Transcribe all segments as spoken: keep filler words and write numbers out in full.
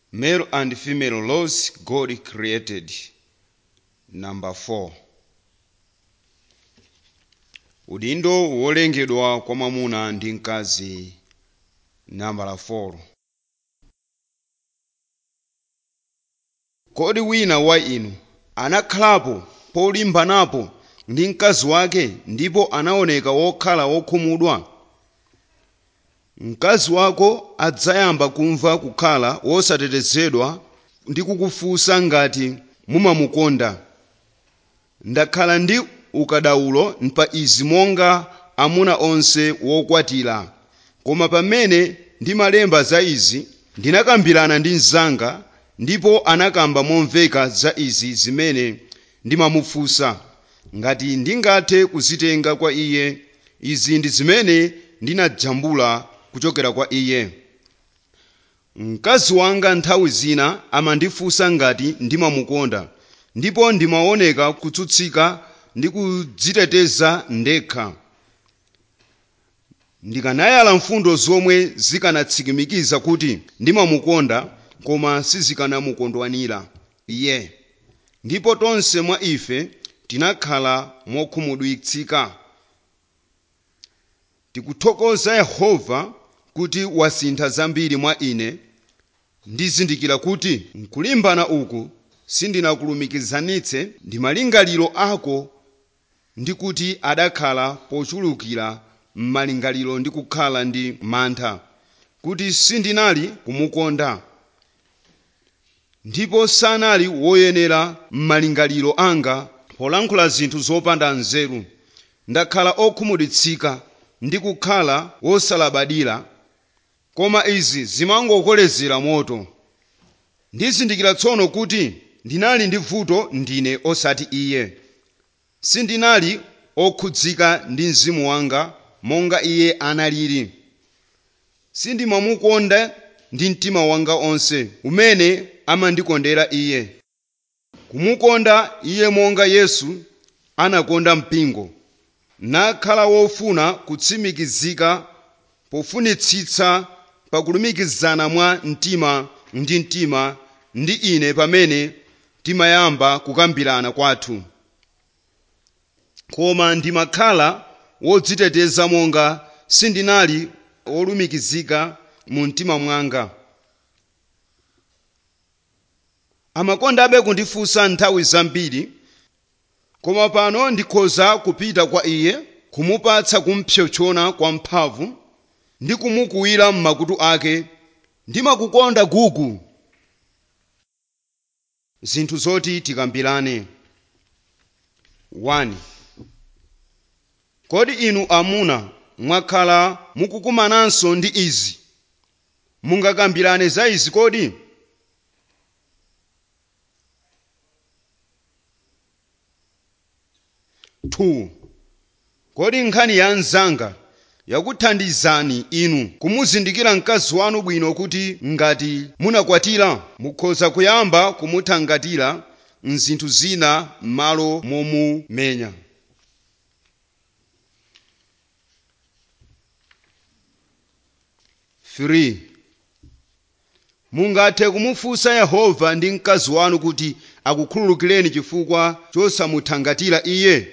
Male and female laws God created. Number four. Udindo wolengedwa kwa mwamuna ndi mkazi. Number four. Kodi wina wa inu anakhalapo polimbanapo ndi mkazi wake ndipo anaoneka wokhala wokhumudwa? Mkazi wako adzayamba kumva kukhala wosatetezedwa ndi kukufunsa ngati mumamukonda. Ndakhala ndi ukadaulo pa izi monga amuna onse wokwatira, koma pamene ndimalemba za izi ndinakambirana ndi mnzanga ndipo anakamba momveka za izi zimene ndimamufunsa ngati ndingathe kuzitenga kwa iye. Izi ndi zimene ndinajambula kuchokera kwa iye. Mkazi wanga nthawi zina amandifunsa ngati ndimamukonda, ndipo ndimaoneka kutsutsika ndi kudziteteza ndekha. Ndikanayala mfundo zomwe zikanatsikimikiza kuti ndimamukonda koma sizikanamukondwanira iye, ndipo tonse mwa ife tinakhala mokhumudwitsika. Tikuthokoza Yehova kuti wasintha zambiri mwa ine. Ndizindikira kuti mkulimbana uku sindinakulumikizanitse ndi malingaliro ako ndi kuti adakhala pochulukira m'malingaliro ndi kukhala ndi mantha kuti sindinali kumukonda ndipo sanali woyenera m'malingaliro anga polankhula zinthu zopanda nzeru. Ndakhala okhumudwitsika ndi kukhala wosalabadira, koma izi zimangokolezera moto. Ndizindikira tsono kuti ndinali ndi vuto ndine osati iye. Sindinali okhudzika ndi mzimu wanga monga iye analili. Sindimamukonda ndi mtima wanga onse umene amandikondera iye. Kumukonda iye monga Yesu anakonda mpingo, nakhala wofuna kutsimikizika pofunitsitsa pakulumikizana mwa mtima ndi mtima ndi ine pamene timayamba kukambirana kwathu. Koma ndimakhala wodziteteza monga sindinali wolumikizika mu mtima mwanga. Amakondabe kundifunsa nthawi zambiri, koma pano ndikhoza kupita kwa iye, kumupatsa kumpsopsona kwa mphamvu ndi kumukuwira m'makutu ake, ndimakukonda gugu. Zinthu zoti tikambirane. one. Kodi inu amuna mwakhala mukukumananso ndi izi? Mungakambirane za izi kodi? two. Kodi nkhani ya mnzanga yakuthandizani inu kumuzindikira mkazi wanu bwino kuti ngati munakwatira mukhoza kuyamba kumuthangatira mzinthu zina m'malo momumenya? three. Mungathe kumufunsa Yehova ndi mkazi wanu kuti akukhululukireni chifukwa chosamuthangatira iye?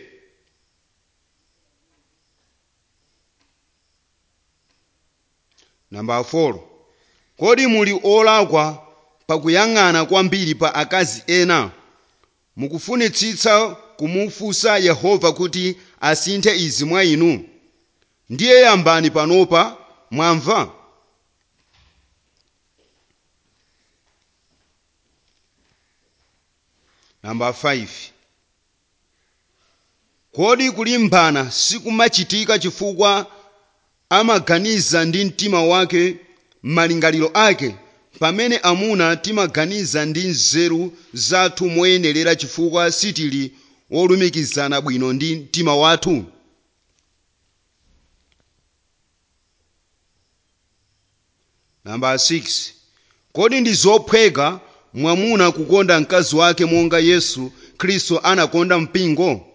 Number four. Kodi muli olakwa pakuyang'ana kwambiri pa akazi ena? Mukufunitsitsa kumufunsa Yehova kuti asinthe izi mwa inu? Ndiye yambani panopa, mwamva? Number five. Kodi kulimbana sikumachitika chifukwa amaganiza ndi mtima wake m'malingaliro ake, pamene amuna timaganiza ndi nzeru zathu moyenerera chifukwa sitili wolumikizana bwino ndi mtima wathu? Number six. Kodi ndi zophweka mwamuna kukonda mkazi wake monga Yesu Khristu anakonda mpingo?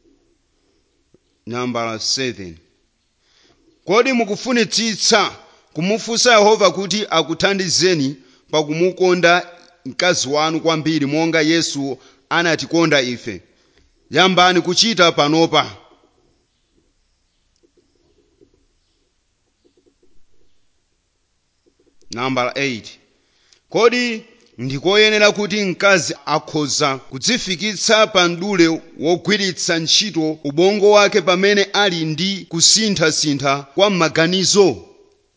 Number seven. Kodi mukufunitsitsa kumufunsa Yehova kuti akuthandizeni pakumukonda mkazi wanu kwambiri monga Yesu anatikonda ife. Yambani kuchita panopa. Number eight. Kodi ndikoyenera kuti mkazi akhoza kudzifikitsa pa mdule wogwiritsa ntchito ubongo wake pamene ali ndi kusinthasintha kwa maganizo?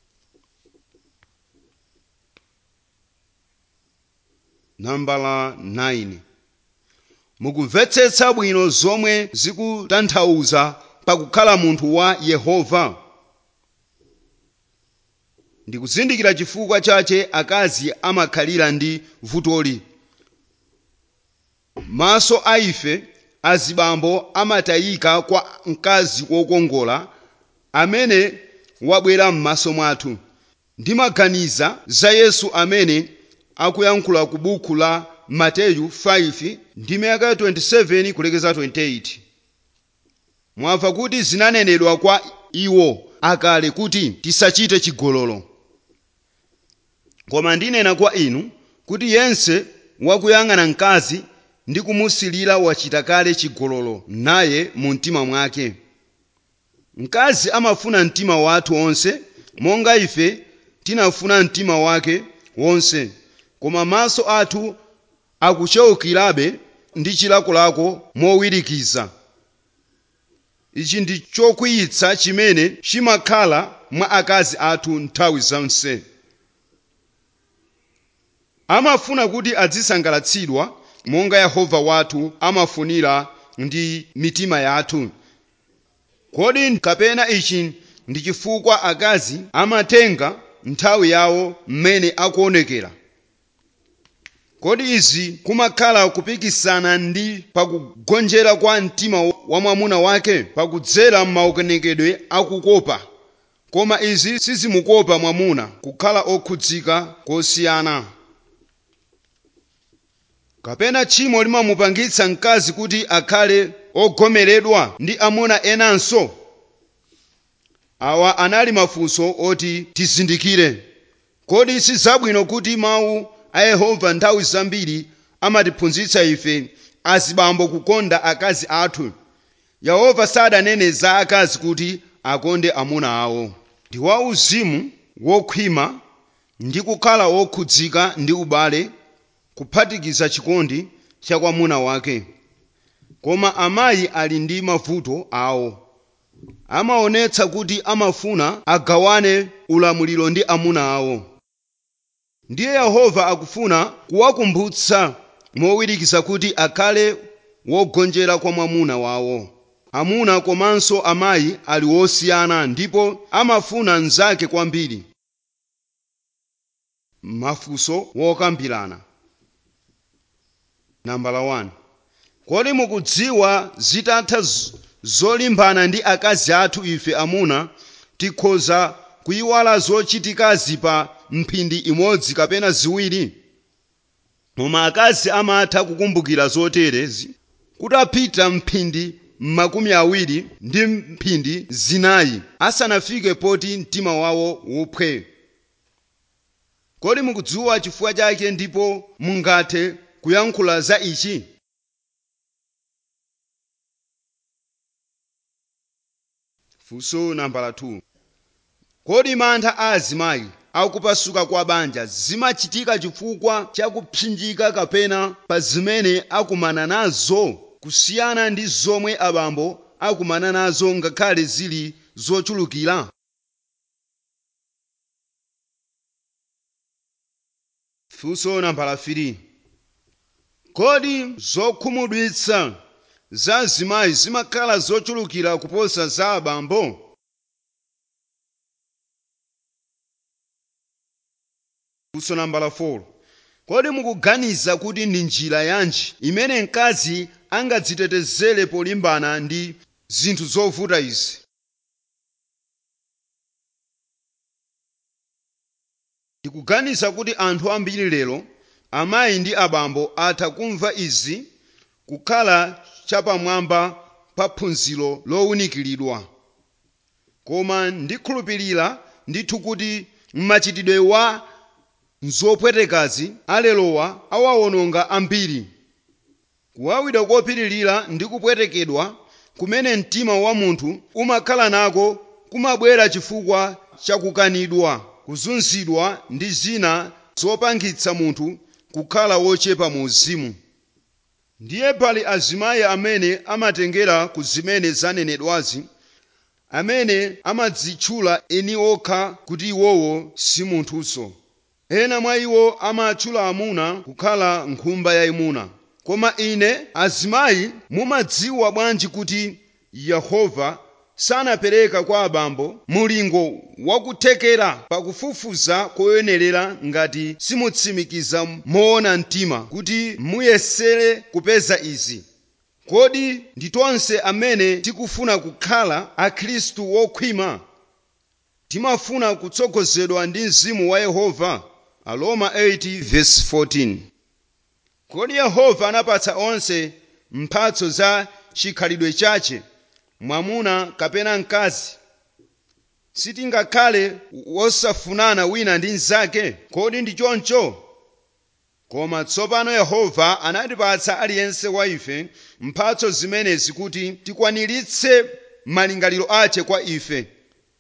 Number nine. Mukumvetsetsa bwino zomwe zikutanthauza pakukhala munthu wa Yehova? Ndikuzindikira chifukwa chache akazi amakhalira ndi vutoli. Maso a ife azibambo amatayika kwa mkazi wokongola amene wabwera m'maso mwathu. Ndimaganiza za Yesu amene akuyankhula ku buku la Mateyu five ndi miyaka twenty-seven kulekeza twenty-eight. Mwamva kuti zinanenedwa kwa iwo akale kuti tisachite chigololo. Koma ndinena kwa inu kuti yense wakuyang'ana mkazi ndi kumusilira wachita kale chigololo naye mu mtima mwake. Mkazi amafuna mtima wathu onse monga ife tinafuna mtima wake wonse, koma maso athu akuchewukirabe ndi chilakolako mowirikiza. Ichi ndi chokwiyitsa chimene chimakhala mwa akazi athu nthawi zonse. Amafuna kuti adzisangalatsidwa monga Yehova wathu amafunira ndi mitima yathu. Kodi kapena ichi ndi chifukwa akazi amatenga nthawi yawo mmene akuonekera? Kodi izi kumakhala kupikisana ndi pakugonjera kwa mtima wa mwamuna wake pakudzera m'maonekedwe akukopa? Koma izi sizimukopa mwamuna kukhala okhudzika kosiyana. Kapena tchimo limamupangitsa mkazi kuti akhale ogomeredwa ndi amuna enanso? Awa anali mafunso oti tizindikire. Kodi si zabwino kuti mawu a Yehova nthawi zambiri amatiphunzitsa ife azibambo kukonda akazi athu? Yehova sadanene za akazi kuti akonde amuna awo. Ndi wauzimu wokhwima ndi kukhala okhudzika ndi ubale kuphatikiza chikondi cha kwamuna wake. Koma amayi ali ndi mavuto awo. Amaonetsa kuti amafuna agawane ulamuliro ndi amuna awo. Ndiye Yehova akufuna kuwakumbutsa mowirikiza kuti akhale wogonjera kwa mwamuna wawo. Amuna komanso amayi ali wosiyana ndipo amafuna mnzake kwambiri. Mafunso wokambirana. Number one. Kodi mukudziwa zitatha zolimbana ndi akazi athu ife amuna tikhoza kuyiwala zochitikazi pa mphindi imodzi kapena ziwiri? Koma akazi amatha kukumbukira zoterezi kutapita mphindi makumi awiri ndi mphindi zinayi asanafike poti mtima wawo upwe. Kodi mukudziwa chifukwa chake ndipo mungathe kuyankhula za ichi? Funso nambala two. Kodi mantha a azimayi akupasuka kwa banja zimachitika chifukwa cha kupsinjika kapena pa zimene akumana nazo kusiyana ndi zomwe abambo akumana nazo ngakhale zili zochulukira? Funso nambala three. Kodi zokhumudwitsa za azimayi zimakhala zochulukira kuposa za abambo? Funso nambala four. Kodi mukuganiza kuti ndi njira yanji imene mkazi angadzitetezere polimbana ndi zinthu zovuta izi? Ndikuganiza kuti anthu ambiri lero, amayi ndi abambo, atha kumva izi kukhala chapamwamba pa phunziro lowunikiridwa. Koma ndikhulupirira ndithu kuti mmachitidwe wa zopwetekazi alelowa awawononga ambiri. Kuwawidwa kopitirira ndi kupwetekedwa kumene mtima wa munthu umakhala nako kumabwera chifukwa cha kukanidwa, kuzunzidwa ndi zina zopangitsa munthu kukhala wochepa mu uzimu. Ndiye pali azimayi amene amatengera ku zimene zanenedwazi, amene amadzitchula eni okha kuti iwowo si munthunso. Ena mwa iwo amatchula amuna kukhala nkhumba yayimuna. Koma ine azimayi, mumadziwa bwanji kuti Yehova sanapereka kwa abambo mulingo wakuthekera pakufufuza koyenerera ngati simutsimikiza moona mtima kuti muyesere kupeza izi. Kodi ndi tonse amene tikufuna kukhala akhristu wokhwima? Timafuna kutsogozedwa ndi mzimu wa Yehova? Aroma eight verse fourteen. Kodi Yehova anapatsa onse mphatso za chikhalidwe chache, mwamuna kapena mkazi? Sitingakhale wosafunana wina ndi mnzake? Kodi ndi choncho? Koma tsopano Yehova anatipatsa aliyense wa ife mphatso zimenezi kuti tikwaniritse malingaliro ache kwa ife.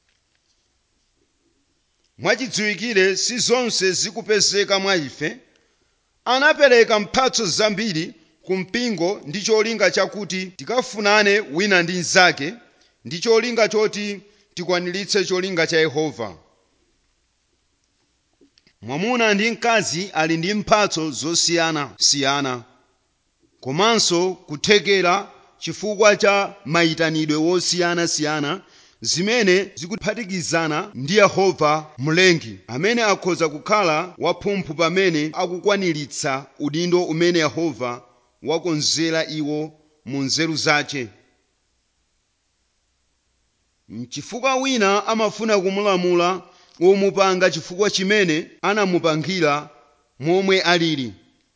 Mwachidziwikire si zonse zikupezeka mwa ife. Anapereka mphatso zambiri ku mpingo ndi cholinga chakuti tikafunane wina ndi mnzake, ndi cholinga choti tikwaniritse cholinga cha Yehova. Mwamuna ndi mkazi ali ndi mphatso zosiyana-siyana, komanso kuthekera chifukwa cha mayitanidwe wosiyana-siyana zimene zikuphatikizana ndi Yehova mlengi, amene akhoza kukhala waphumphu pamene akukwaniritsa udindo umene Yehova wakonzera iwo mu nzeru zache. Chifukwa wina amafuna kumulamula womupanga chifukwa chimene anamupangira momwe alili.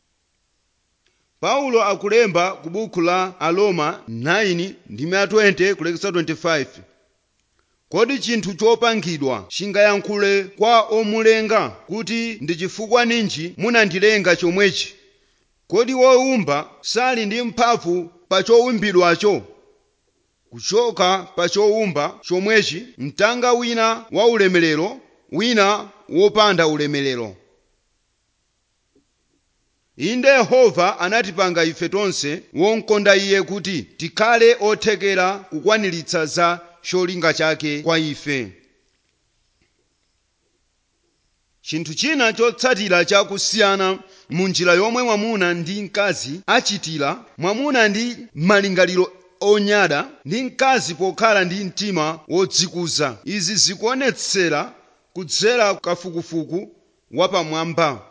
Paulo akulemba ku buku la Aroma nine ndi twenty kulekeza twenty-five. Kodi chinthu chopangidwa chingayankhule kwa omulenga kuti ndi chifukwa ninji munandilenga chomwechi? Kodi wowumba sali ndi mphamvu pa chowumbidwacho? Kuchoka pa chowumba chomwechi mtanga wina wa ulemerero, wina wopanda ulemerero. Inde Yehova anatipanga ife tonse wonkonda iye kuti tikhale othekera kukwaniritsa za cholinga chake kwa ife. Chinthu china chotsatira chakusiyana mu njira yomwe mwamuna ndi mkazi achitira, mwamuna ndi malingaliro onyada ndi mkazi pokhala ndi mtima wodzikuza. Izi zikuonetsera kudzera kafukufuku wapamwamba.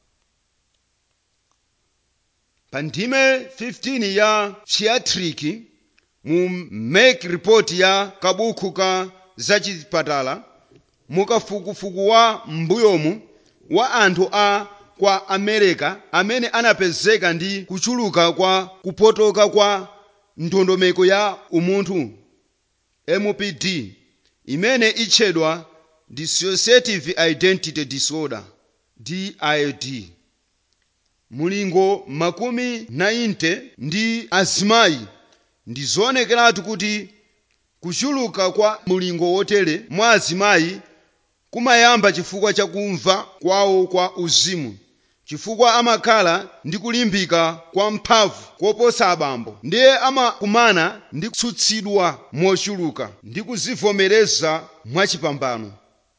Pa ndime fifteen ya Psychiatric mu Make Report ya kabuku ka zachipatala, mukafukufuku wa mbuyomu wa anthu a kwa America amene anapezeka ndi kuchuluka kwa kupotoka kwa ndondomeko ya umunthu M P D, imene itchedwa Dissociative Identity Disorder D I D. Mulingo makumi ninety ndi azimayi ndi zonekeratu kuti kuchuluka kwa mulingo wotere mwa azimayi kumayamba chifukwa cha kumva kwawo kwa uzimu, chifukwa amakhala ndi kulimbika kwa mphamvu koposa abambo, ndiye amakumana ndi kutsutsidwa mochuluka ndi kuzivomereza mwachipambano.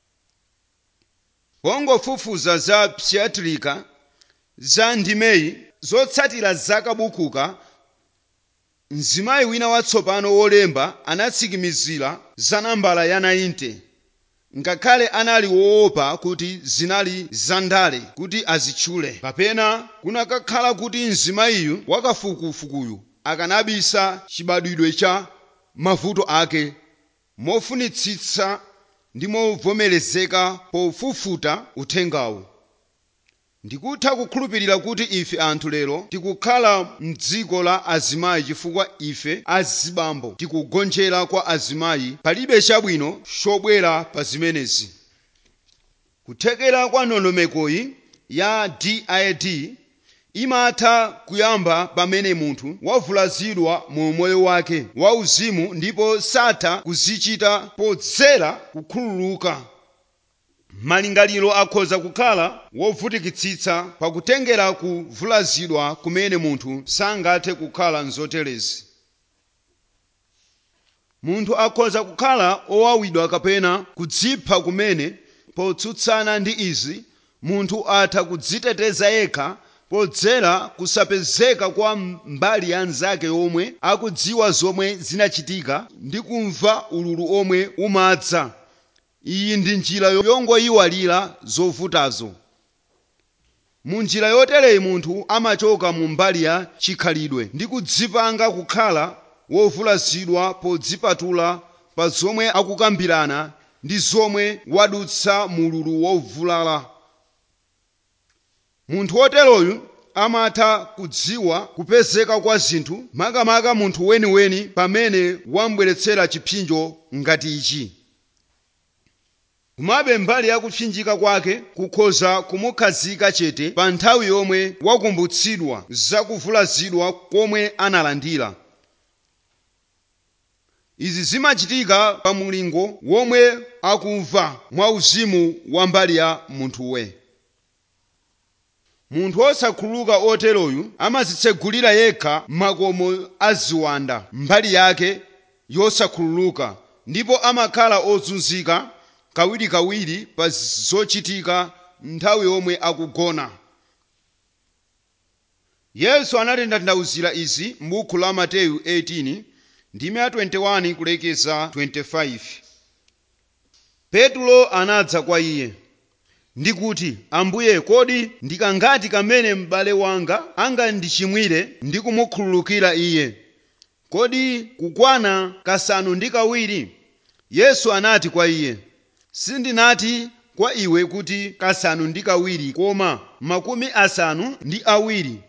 Pongofufuza za Psychiatric za ndimeyi zotsatira zakabukuka, mzimayi wina watsopano wolemba anatsikimizira za nambala ya ninety, ngakhale anali woopa kuti zinali zandale kuti azitchule, kapena kunakakhala kuti mzimayiyu wakafukufukuyu akanabisa chibadwidwe cha mavuto ake mofunitsitsa ndi movomerezeka pofufuta uthengawu. Ndikutha kukhulupirira kuti ife anthu lero tikukhala mdziko la azimayi chifukwa ife azibambo tikugonjera kwa azimayi. Palibe chabwino chobwera pa zimenezi. Kuthekera kwa ndondomekoyi ya did imatha kuyamba pamene munthu wavulazidwa mu moyo wake wauzimu ndipo satha kuzichita podzera kukhululuka. Malingaliro akhoza kukhala wovutikitsitsa pakutengera kuvulazidwa kumene munthu sangathe kukhala nzoterezi. Munthu akhoza kukhala owawidwa kapena kudzipha kumene potsutsana ndi izi munthu atha kudziteteza yekha podzera kusapezeka kwa mbali ya anzake yomwe akudziwa zomwe zinachitika ndi kumva ululu omwe umadza. Iyi ndi njira yongoyiwalira zovutazo. Mu njira yotereyi munthu amachoka mu mbali ya chikhalidwe ndi kudzipanga kukhala wovulazidwa podzipatula pa zomwe akukambirana ndi zomwe wadutsa mu ululu wovulala. Munthu woteroyu amatha kudziwa kupezeka kwa zinthu makamaka munthu weniweni pamene wambweretsera chipsinjo ngati ichi. Komabe mbali ya kupsinjika kwake kukhoza kumukhazika chete pa nthawi yomwe wakumbutsidwa za kuvulazidwa komwe analandira. Izi zimachitika pa mulingo womwe akumva mwauzimu wa mbali ya munthuwe. Munthu wosakhululuka oteroyu amazitsegulira yekha makomo aziwanda mbali yake yosakhululuka ndipo amakhala ozunzika kawirikawiri pa zochitika nthawi yomwe akugona. Yesu anatanthauza izi m'buku la Mateyu eighteen ndime ya twenty-one kulekeza twenty-five. Petro anadza kwa iye ndikuti, Ambuye, kodi ndikangati kamene m'bale wanga angandichimwire ndi kumukhululukira iye? Kodi kukwana kasanu ndi kawiri? Yesu anati kwa iye, sindinati kwa iwe kuti kasanu ndi kawiri koma makumi asanu ndi awiri.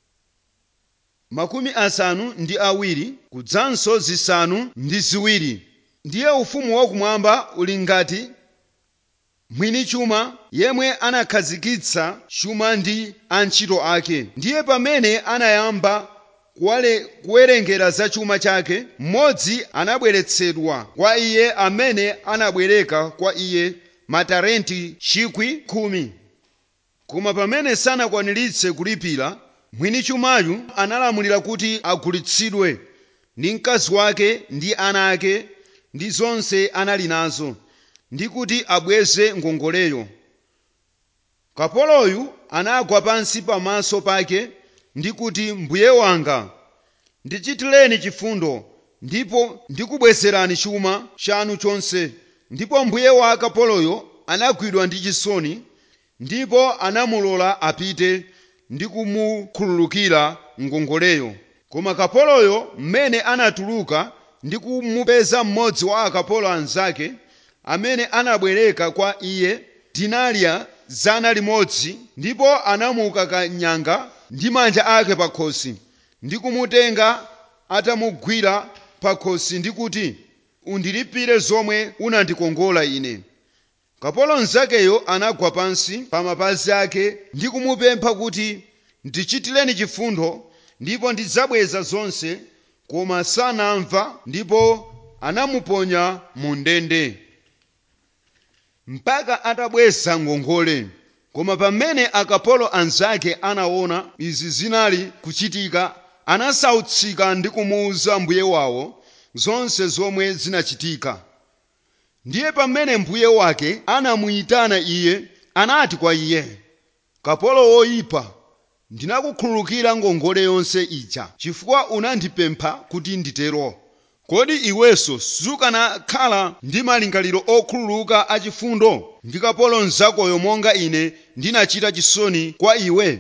Makumi asanu ndi awiri kudzanso zisanu ndi ziwiri. Ndiye ufumu wakumwamba uli ngati mwini chuma yemwe anakhazikitsa chuma ndi antchito ake. Ndiye pamene anayamba kuwerengera za chuma chake, mmodzi anabweretsedwa kwa iye amene anabwereka kwa iye matalenti chikwi khumi. Koma pamene sanakwaniritse kulipira, mwini chumayu analamulira kuti agulitsidwe ndi mkazi wake ndi ana ake ndi zonse anali nazo, ndi kuti abweze ngongoleyo. Kapoloyu anagwa pansi pamaso pake ndi kuti, Mbuye wanga, ndichitireni chifundo ndipo ndikubwezerani chuma chanu chonse. Ndipo mbuye wa kapoloyo anagwidwa ndi chisoni ndipo anamulola apite ndi kumukhululukira ngongoleyo. Koma kapoloyo mmene anatuluka ndi kumupeza mmodzi wa akapolo anzake amene anabwereka kwa iye dinariya zana limodzi, ndipo anamukakanyanga ndi manja ake pakhosi ndi kumutenga atamugwira pakhosi ndi kuti, undilipire zomwe unandikongola ine. Kapolo nzakeyo anagwa pansi pa mapazi ake ndi kumupempha kuti, ndichitireni chifundo ndipo ndidzabweza zonse, koma sanamva ndipo anamuponya mu ndende mpaka atabweza ngongole. Koma pamene akapolo anzake anaona izi zinali kuchitika, anasautsika ndi kumuwuza mbuye wawo zonse zomwe zinachitika. Ndiye pamene mbuye wake anamuyitana iye, anati kwa iye, kapolo woyipa, ndinakukhululukira ngongole yonse ija chifukwa unandipempha kuti nditero. Kodi iwenso sukanakhala ndi malingaliro okhululuka achifundo ndi kapolo nzakoyo monga ine ndinachita chisoni kwa iwe?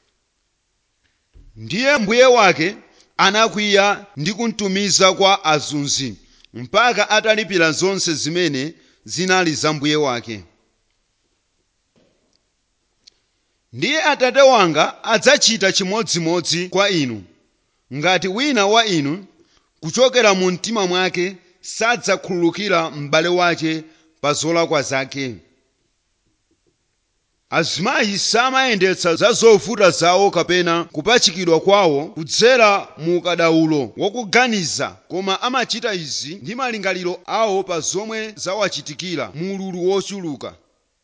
Ndiye mbuye wake anakwiya ndi kumtumiza kwa azunzi mpaka atalipira zonse zimene zinali za mbuye wake. Ndiye Atate wanga adzachita chimodzimodzi kwa inu, ngati wina wa inu kuchokera mu mtima mwake sadzakhululukira m'bale wake pa zolakwa zake. azimayi samayendetsa za zovuta zawo kapena kupachikidwa kwawo kudzera mu kadaulo wokuganiza, koma amachita izi ndi malingaliro awo pa zomwe zawachitikira mu ululu wochuluka.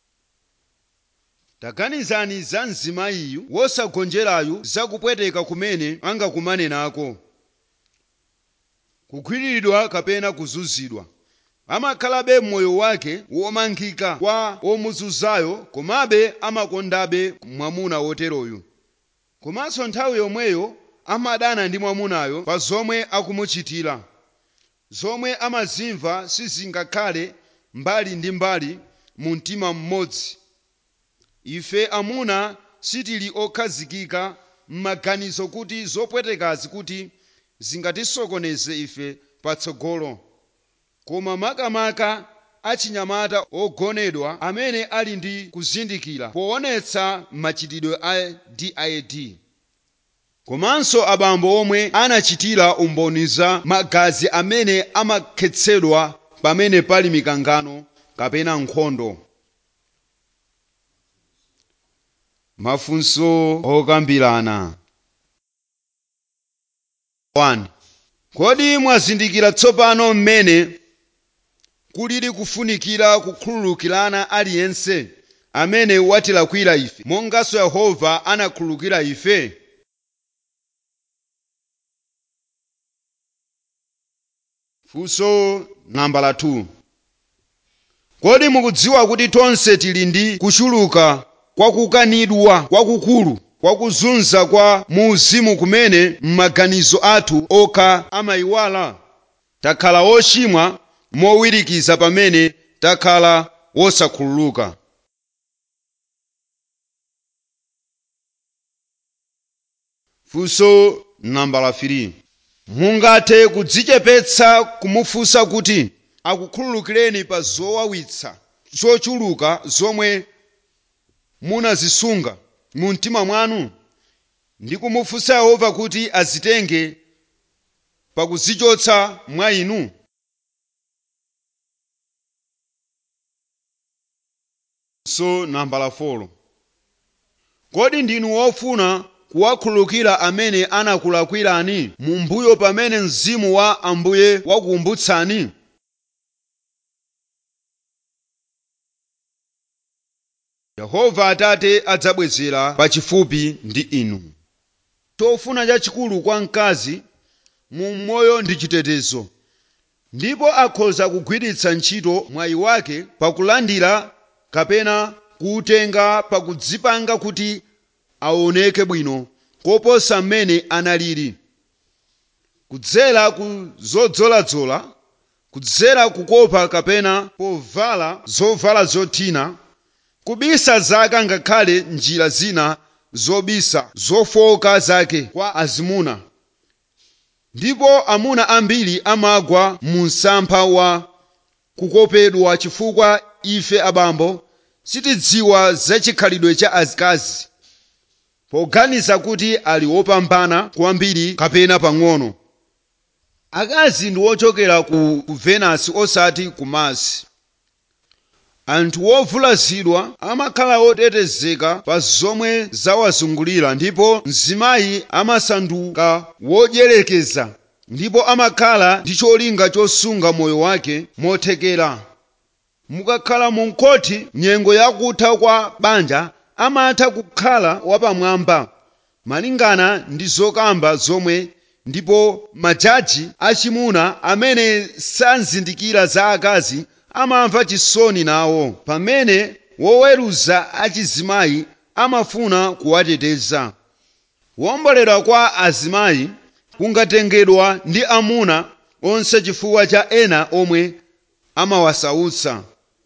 Taganizani za mzimayiyu wosagonjerayu zakupweteka kumene angakumane nako, kugwiriridwa kapena kuzunzidwa. Amakhalabe moyo wake womangika kwa omuzunzayo, komabe amakondabe mwamuna woteroyu. Komanso nthawi yomweyo amadana ndi mwamunayo pa zomwe akumuchitira. Zomwe amazimva sizingakhale mbali ndi mbali mu mtima mmodzi. Ife amuna sitili okhazikika m'maganizo kuti zopwetekazi kuti zingatisokoneze ife patsogolo, koma makamaka achinyamata ogonedwa amene ali ndi kuzindikira poonetsa machitidwe a D I D. Komanso abambo omwe anachitira umboni za magazi amene amakhetsedwa pamene pali mikangano kapena nkhondo. Mafunso okambirana. one. Kodi mwazindikira tsopano mmene kulili kufunikira kukhululukirana aliyense amene watilakwira ife, monganso Yehova anakhululukira ife? Funso nambala two. Kodi mukudziwa kuti tonse tili ndi kuchuluka kwa kukanidwa kwakukulu kwakuzunza kwa muuzimu kumene m'maganizo athu okha amayiwala? Takhala ochimwa mowirikiza pamene takhala wosakhululuka. Funso nambala three. Mungathe kudzichepetsa kumufunsa kuti akukhululukireni pa zowawitsa zochuluka zomwe munazisunga mu mtima mwanu, ndi kumufunsa Yehova kuti azitenge pakuzichotsa mwa inu? So nambala four. Kodi ndinu wofuna kuwakhululukira amene anakulakwirani mumbuyo pamene mzimu wa Ambuye wakukumbutsani? Yehova Atate adzabwezera pachifupi ndi inu. Chofuna chachikulu kwa mkazi mu moyo ndi chitetezo, ndipo akhoza kugwiritsa ntchito mwayi wake pakulandira kapena kuutenga pakudzipanga kuti aoneke bwino koposa mmene analili, kudzera ku zodzoladzola, kudzera kukopa kapena povala zovala zothina, kubisa zaka ngakhale njira zina zobisa zofowoka zake kwa azimuna. Ndipo amuna ambiri amagwa mu msampha wa kukopedwa chifukwa ife abambo sitidziwa za chikhalidwe cha azikazi, poganiza kuti ali wopambana kwambiri kapena pang'ono. Akazi ndi ochokera ku Venasi osati ku Mars. Anthu wovulazidwa amakhala otetezeka pa zomwe zawazungulira, ndipo mzimayi amasanduka wodyelekeza ndipo amakhala ndi cholinga chosunga moyo wake mothekera. Mukakhala mu mkhoti, nyengo yakutha kwa banja amatha kukhala wapamwamba malingana ndi zokamba zomwe, ndipo majaji achimuna amene sazindikira za akazi amamva chisoni nawo pamene woweruza achizimayi amafuna kuwateteza. Kuwomboledwa kwa azimayi kungatengedwa ndi amuna onse chifukwa cha ena omwe amawasautsa.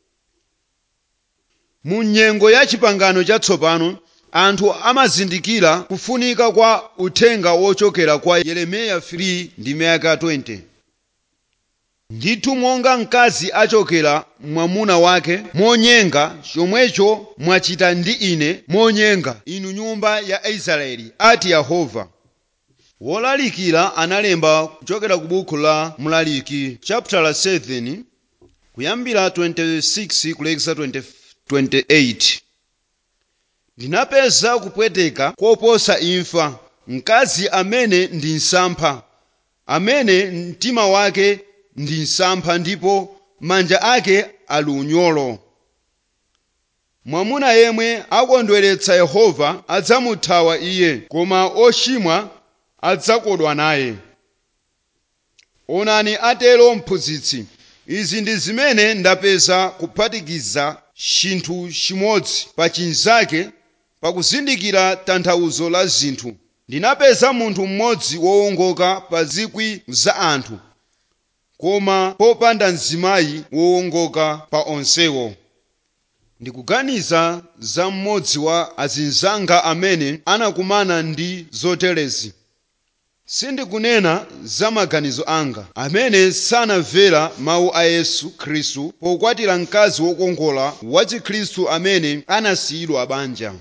Mu nyengo ya chipangano chatsopano, anthu amazindikira kufunika kwa uthenga wochokera kwa Yeremiya three ndi miyaka twenty. Ndithu monga mkazi achokera mwamuna wake monyenga, chomwecho mwachita ndi ine monyenga, inu nyumba ya Israeli, ati Yehova. Wolalikira analemba kuchokera ku buku la Mlaliki chapter seven kuyambira twenty-six kulekeza twenty-eight. ndinapeza kupweteka koposa imfa, mkazi amene ndi msampha, amene mtima wake ndi msampha ndipo manja ake ali unyolo. Mwamuna yemwe akondweretsa Yehova adzamuthawa iye, koma ochimwa adzakodwa naye. Onani, atero mphunzitsi, izi ndi zimene ndapeza kuphatikiza chinthu chimodzi pa chinzake pakuzindikira tanthauzo la zinthu. Ndinapeza munthu mmodzi wowongoka pa zikwi za anthu, koma popanda mzimayi wowongoka pa onsewo. Ndikuganiza za mmodzi wa azinzanga amene anakumana ndi zoterezi. Sindikunena za maganizo anga, amene sanamvera mawu a Yesu Khristu pokwatira mkazi wokongola wa Chikhristu amene anasiyidwa banja.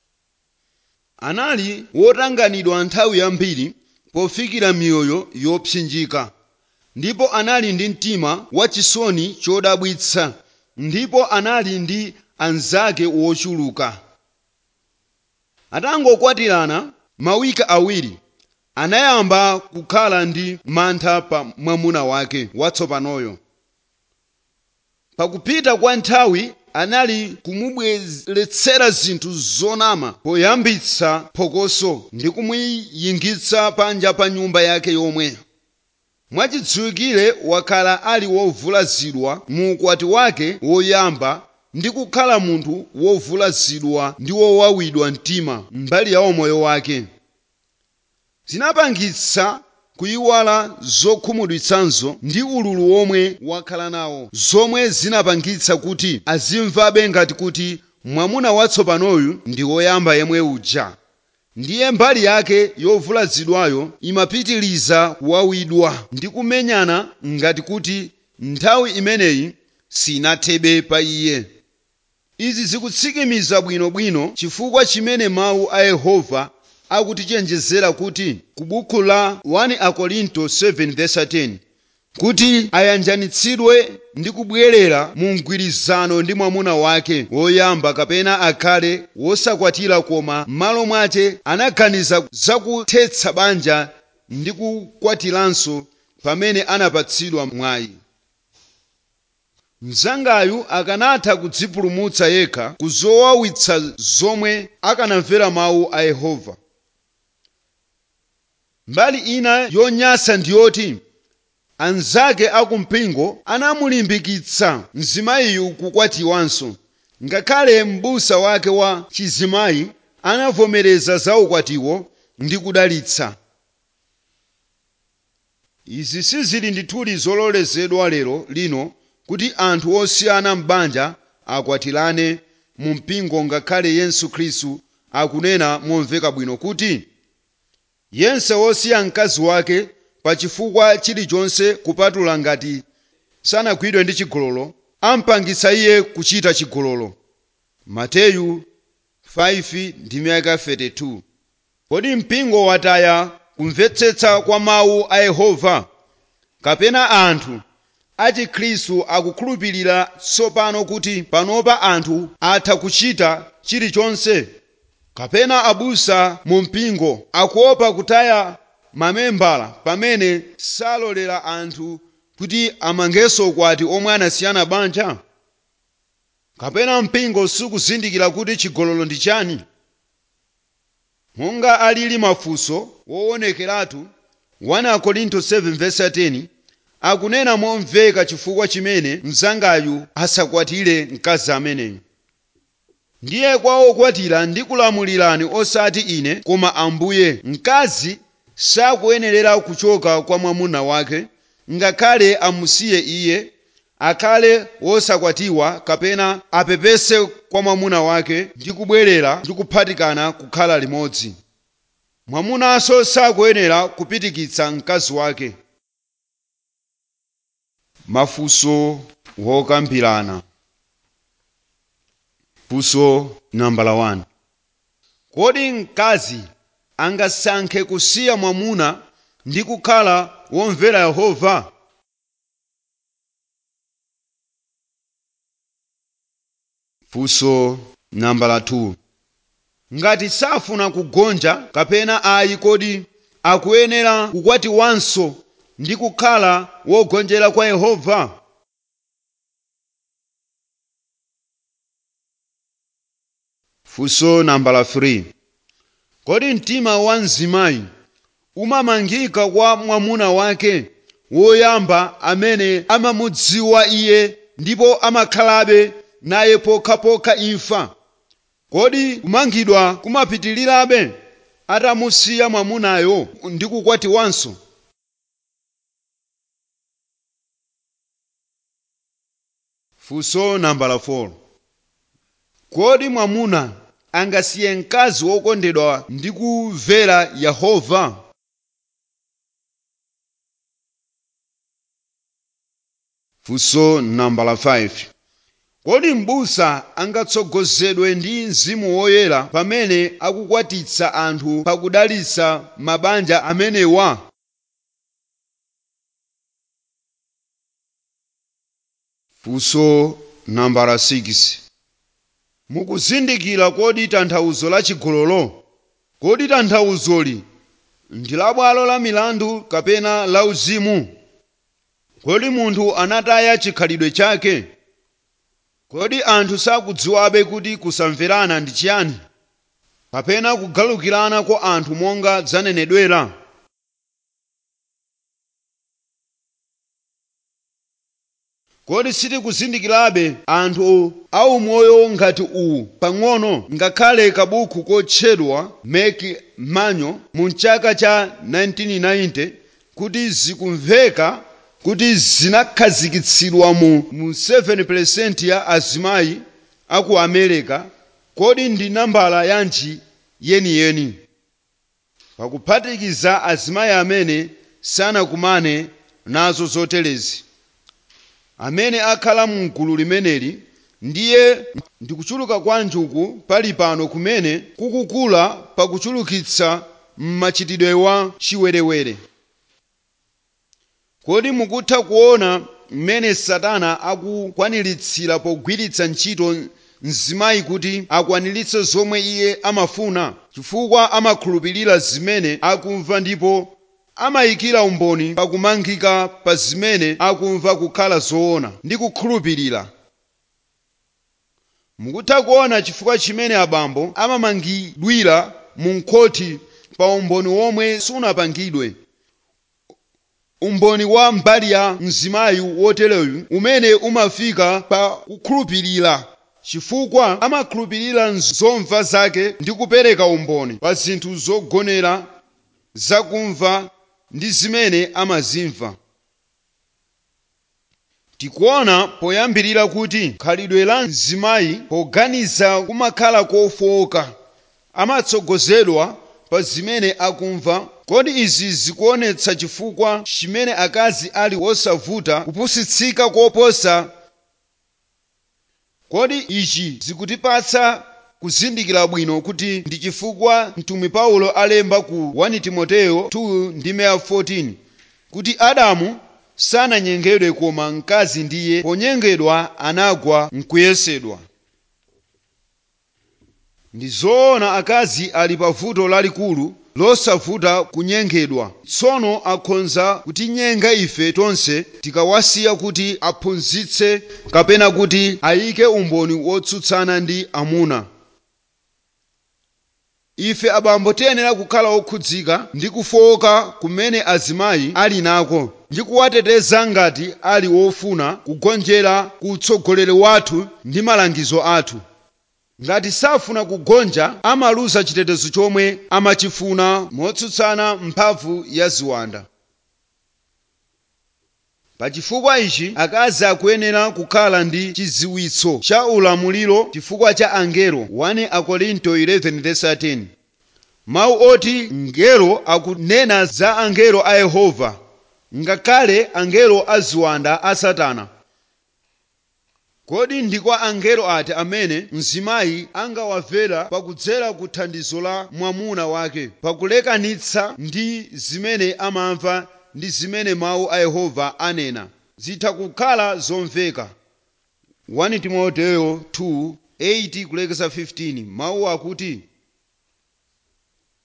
Anali wotanganidwa nthawi yambiri pofikira miyoyo yopsinjika, ndipo anali ndi mtima wachisoni chodabwitsa, ndipo anali ndi anzake wochuluka. Atangokwatirana mawiki awiri, anayamba kukhala ndi mantha pa mwamuna wake watsopanoyo. Pakupita kwa nthawi anali kumubweretsera zinthu zonama poyambitsa phokoso ndi kumuyingitsa panja pa nyumba yake yomwe. Mwachidziwikire wakhala ali wovulazidwa mu ukwati wake woyamba ndi kukhala munthu wovulazidwa ndi wowawidwa mtima mbali ya moyo wake. Zinapangitsa kuyiwala zokhumudwitsanzo ndi ululu womwe wakhala nawo, zomwe zinapangitsa kuti azimvabe ngati kuti mwamuna watsopanoyu ndi woyamba yemwe uja. Ndiye mbali yake yovulazidwayo imapitiliza kuwawidwa ndi kumenyana ngati kuti nthawi imeneyi sinathebe pa iye. Izi zikutsikimiza bwinobwino chifukwa chimene mawu a Yehova akutichenjezera kuti ku buku la first Akorinto seven verse ten, kuti ayanjanitsidwe ndi kubwerera mu mgwirizano ndi mwamuna wake woyamba kapena akhale wosakwatira, koma m'malo mwache anaganiza zakuthetsa banja ndi kukwatiranso pamene anapatsidwa mwayi. Mzangayu akanatha kudzipulumutsa yekha ku zowawitsa zomwe akanamvera mawu a Yehova. Mbali ina yonyansa ndiyoti anzake akumpingo anamulimbikitsa mzimayiyu kukwatiwanso, ngakhale m'busa wake wa chizimayi anavomereza za ukwatiwo ndi kudalitsa. Izi sizili ndithudi zololezedwa lero lino kuti anthu osiyana m'banja akwatirane mu mpingo, ngakhale Yesu Khristu akunena momveka bwino kuti yense wosiya mkazi wake pa chifukwa chilichonse kupatula ngati sanagwidwe ndi chigololo ampangitsa iye kuchita chigololo. Mateyu five ndi miyaka thirty-two. Kodi mpingo wataya kumvetsetsa kwa mawu a Yehova? Kapena anthu a Chikhristu akukhulupirira tsopano kuti panopa anthu atha kuchita chilichonse? Kapena abusa mu mpingo akuopa kutaya mamembala pamene salolera anthu kuti amangenso ukwati omwe anasiyana banja? Kapena mpingo sukuzindikira kuti chigololo ndi chani? Monga alili mafunso woonekeratu, first Akorinto seven verse ten akunena momveka chifukwa chimene mzangayu asakwatire mkazi ameneyu. Ndiye kwa okwatira ndikulamulirani osati ine koma Ambuye, mkazi sakuyenerera kuchoka kwa mwamuna wake, ngakhale amusiye iye, akhale wosakwatiwa kapena apepese kwa mwamuna wake ndi kubwerera ndi kuphatikana kukhala limodzi. Mwamunanso sakuyenera kupitikitsa mkazi wake. Mafunso wokambirana. Funso nambala one. Kodi mkazi angasankhe kusiya mwamuna ndi kukhala womvera Yehova? Funso nambala two. ngati safuna kugonja kapena ayi, kodi akuyenera kukwatiwanso ndi kukhala wogonjera kwa Yehova? Funso nambala three. Kodi mtima wa mzimayi umamangika kwa mwamuna wake woyamba amene amamudziwa iye ndipo amakhalabe naye pokhapokha imfa? Kodi kumangidwa kumapitirirabe atamusiya mwamunayo ndi kukwatiwanso? Funso nambala four. Kodi mwamuna angasiye mkazi wokondedwa ndi kumvera Yehova? Funso nambala five. Kodi m'busa angatsogozedwe ndi Mzimu Woyera pamene akukwatitsa anthu pakudalitsa mabanja amenewa? Funso nambala six. Mukuzindikira kodi tanthauzo la chigololo? Kodi tanthauzoli ndi la bwalo la milandu kapena la uzimu? Kodi munthu anataya chikhalidwe chake? Kodi anthu sakudziwabe kuti kusamverana ndi chiyani, kapena kugalukirana kwa anthu monga zanenedwera? Kodi sitikuzindikirabe anthu aumoyo ngati uwu pang'ono ngakhale kabuku kotchedwa Make Manual mu chaka cha nineteen ninety kuti zikumveka kuti zinakhazikitsidwa mu, mu seven percent ya azimayi aku America? Kodi ndi nambala yanji yeniyeni, pakuphatikiza azimayi amene sanakumane nazo zoterezi, amene akhala mu gulu limeneli? Ndiye ndikuchuluka kwanji uku pali pano kumene kukukula pakuchulukitsa mmachitidwe wa chiwerewere. Kodi mukutha kuona mmene Satana akukwaniritsira pogwiritsa ntchito mzimayi kuti akwaniritse zomwe iye amafuna, chifukwa amakhulupirira zimene akumva ndipo amayikira umboni pakumangika pa zimene akumva kukhala zoona ndi kukhulupirira? Mukutha kuona chifukwa chimene abambo amamangidwira mu nkhoti pa umboni womwe sunapangidwe, umboni wa mbali ya mzimayi wotereyu umene umafika pa kukhulupirira, chifukwa amakhulupirira zomva zake ndi kupereka umboni pa zinthu zogonera, zakumva ndi zimene amazimva. Tikuona poyambirira kuti khalidwe la mzimayi poganiza kumakhala kofowoka, amatsogozedwa pa zimene akumva. Kodi izi zikuonetsa chifukwa chimene akazi ali wosavuta kupusitsika koposa? Kodi ichi zikutipatsa kuzindikira bwino kuti ndi chifukwa mtumwi Paulo alemba ku first Timoteyo two ndi fourteen kuti Adamu sananyengedwe koma mkazi ndiye ponyengedwa anagwa mkuyesedwa. Ndi zoona akazi ali pa vuto lalikulu losavuta kunyengedwa. Tsono akhonza kutinyenga ife tonse tikawasiya kuti aphunzitse kapena kuti ayike umboni wotsutsana ndi amuna. Ife abambo tiyenera kukhala okhudzika ndi kufowoka kumene azimayi ali nako ndi kuwateteza ngati ali wofuna kugonjera ku utsogoleri wathu ndi malangizo athu. Ngati safuna kugonja amaluza chitetezo chomwe amachifuna motsutsana mphamvu ya ziwanda. Pachifukwa ichi akazi akuyenera kukhala ndi chidziwitso cha ulamuliro chifukwa cha angelo. first Akorinto eleven thirteen. Mawu oti ngelo akunena za angelo a Yehova, ngakhale angelo a ziwanda a Satana. Kodi ndi kwa angelo ati amene mzimayi angawamvera pakudzera ku thandizo la mwamuna wake pakulekanitsa ndi zimene amamva ndi zimene mawu a Yehova anena? Zitha kukhala zomveka. first Timoteyo two eight kulekeza fifteen mawu akuti,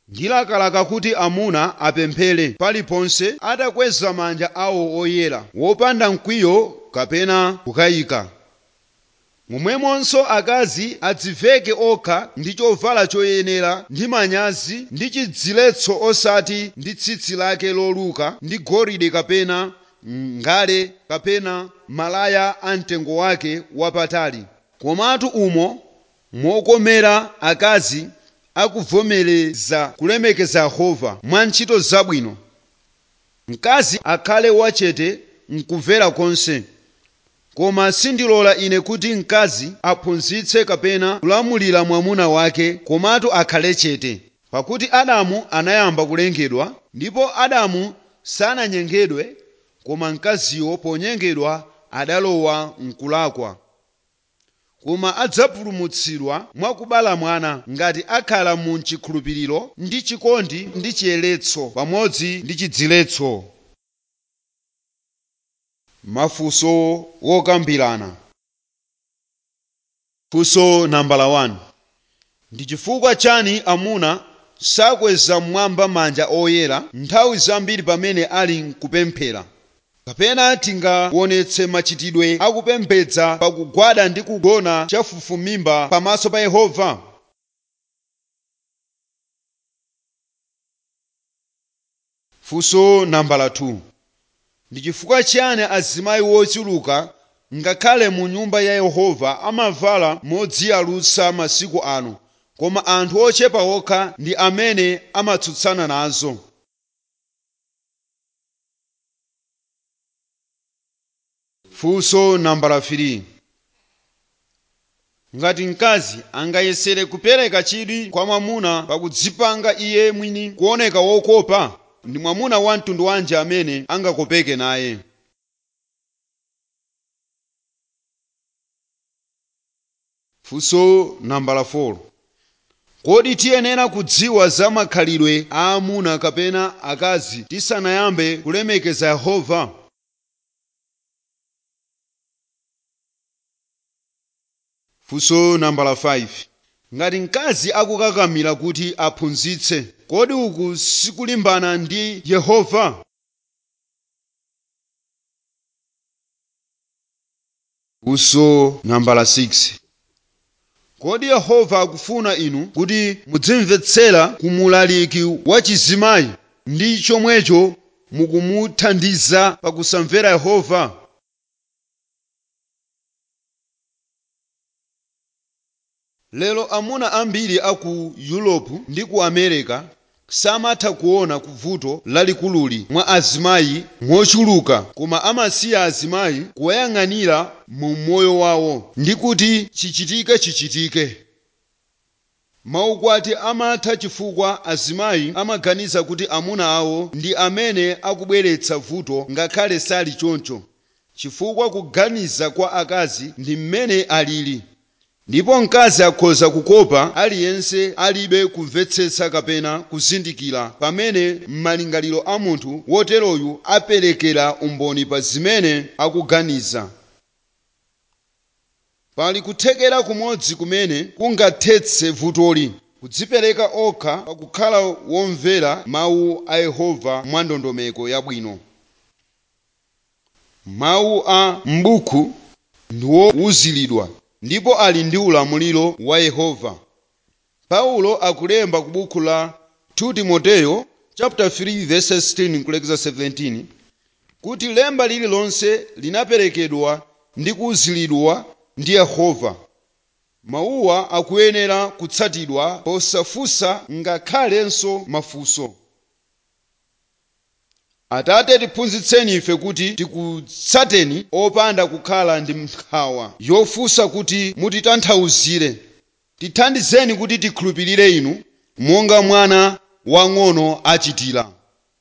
ndilakalaka kuti amuna apemphere paliponse atakweza manja awo oyera wopanda mkwiyo kapena kukayika. momwemonso akazi adziveke okha ndi chovala choyenera ndi manyazi ndi chidziletso osati ndi tsitsi lake loluka ndi golide kapena ngale kapena malaya amtengo wake wapatali, komatu umo mokomera akazi akuvomereza kulemekeza Yehova mwa ntchito zabwino. Mkazi akhale wachete mkumvera konse, koma sindilola ine kuti mkazi aphunzitse kapena kulamulira mwamuna wake, komatu akhale chete. Pakuti Adamu anayamba kulengedwa, ndipo Adamu sananyengedwe, koma mkaziyo ponyengedwa adalowa mkulakwa. Koma adzapulumutsidwa mwakubala mwana ngati akhala mu chikhulupiriro ndi chikondi ndi chiyeretso pamodzi ndi chidziletso. Mafunso wokambirana. Funso nambala wani. Ndi chifukwa chani amuna sakweza mmwamba manja oyera nthawi zambiri pamene ali kupemphera? Kapena tingaonetse machitidwe akupembedza pakugwada ndi kugona chafufumimba pamaso pa Yehova? Funso nambala two. Ndi chifukwa chani azimayi wochuluka ngakhale mu nyumba ya Yehova amavala modziyalutsa masiku ano, koma anthu ochepa okha ndi amene amatsutsana nazo? Funso nambala three. Ngati mkazi angayesere kupereka chidwi kwa mwamuna pakudzipanga iye mwini kuoneka wokopa, ndi mwamuna wa mtundu wanji amene angakopeke naye? Funso nambala four. Kodi tiyenera kudziwa za makhalidwe a amuna kapena akazi tisanayambe kulemekeza Yehova? Funso nambala five. Ngati mkazi akukakamira kuti aphunzitse, kodi uku sikulimbana ndi Yehova? Funso nambala six. Kodi Yehova akufuna inu kuti mudzimvetsera kumulaliki wa chizimayi ndi chomwecho mukumuthandiza pakusamvera Yehova? Lero amuna ambiri aku Europe ndi ku America samatha kuona kuvuto lalikululi mwa azimayi mochuluka, koma amasiya azimayi kuwayang'anira mu moyo wawo ndi kuti chichitike chichitike. Maukwati amatha chifukwa azimayi amaganiza kuti amuna awo ndi amene akubweretsa vuto ngakhale sali choncho, chifukwa kuganiza kwa akazi ndi mmene alili. Ndipo mkazi akhoza kukopa aliyense alibe kumvetsetsa kapena kuzindikira pamene m'malingaliro a munthu woteroyu aperekera umboni pa zimene akuganiza. Pali kuthekera kumodzi kumene kungathetse vutoli: kudzipereka okha pakukhala womvera mawu a Yehova mwa ndondomeko yabwino. Mawu a m'buku ndiwowuziridwa ndipo ali ndi ulamuliro wa Yehova. Paulo akulemba ku buku la two Timoteyo chapter three verse sixteen kulekeza seventeen kuti lemba lililonse linaperekedwa ndi kuuziridwa ndi Yehova. Mawuwa akuyenera kutsatidwa posafunsa ngakhalenso mafunso. Atate, tiphunzitseni ife kuti tikutsateni opanda kukhala ndi nkhawa yofunsa kuti mutitanthauzire. Tithandizeni kuti tikhulupirire inu monga mwana wang'ono achitira.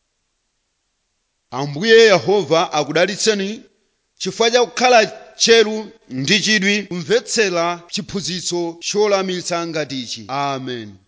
Ambuye Yehova akudalitseni chifukwa cha kukhala tcheru ndi chidwi kumvetsera chiphunzitso cholamitsa ngatichi. Amen.